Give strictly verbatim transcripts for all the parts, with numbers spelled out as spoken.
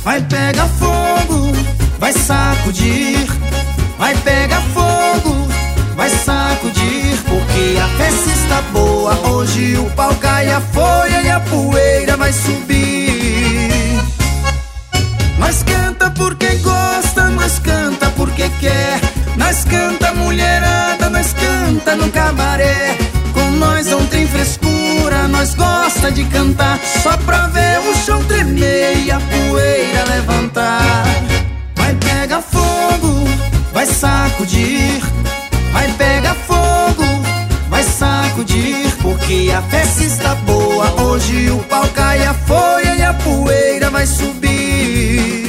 Vai pegar fogo, vai sacudir. Vai pegar fogo, vai sacudir. Porque a festa está boa, hoje o pau cai, a folha e a poeira vai subir. Nós canta porque gosta, nós canta porque quer. Nós canta mulherada, nós canta no cabaré. Com nós não tem frescura, nós gosta de cantar só pra ver o chão tremer e a poeira levantar. Vai pegar fogo, vai sacudir. Vai pegar fogo, vai sacudir. Porque a festa está boa, hoje o pau cai, a folha e a poeira vai subir.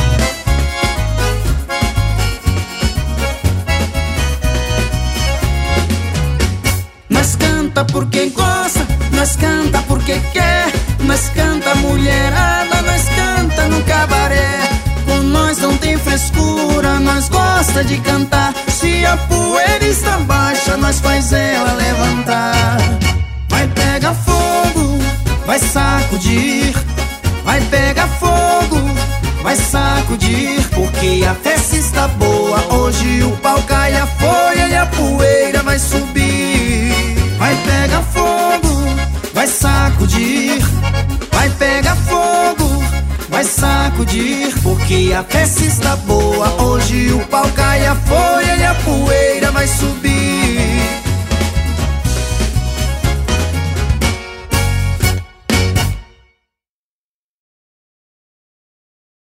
Nós canta porque gosta, nós canta porque quer. Nós canta mulherada, nós canta no cabaré. Com nós não tem frescura, nós gosta de cantar. Se a poeira está baixa, nós faz ela levantar. Vai pegar fogo, vai sacudir. Vai pegar fogo, vai sacudir. Porque a festa está boa, hoje o pau cai, a folha e a poeira vai subir. Vai pegar fogo, vai sacudir. Vai pegar fogo, vai sacudir. Porque a festa está boa, hoje o pau cai, a folha e a poeira vai subir.